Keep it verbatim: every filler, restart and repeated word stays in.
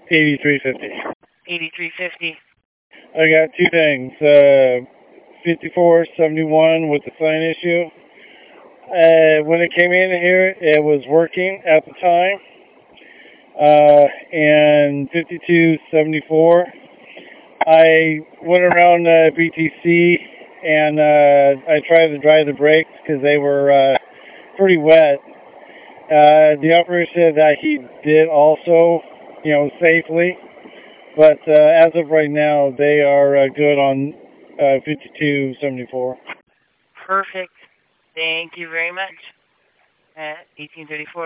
eighty-three fifty. eighty-three fifty. I got two things. Uh, fifty-four seventy-one with the sign issue. Uh, when it came in here, it was working at the time. Uh, and fifty-two seventy-four, I went around uh, B T C and uh, I tried to dry the brakes because they were uh, pretty wet. Uh, the operator said that he did also, you know, safely. But uh, as of right now, they are uh, good on uh, fifty-two seventy-four. Perfect. Thank you very much. Uh, eighteen thirty-four.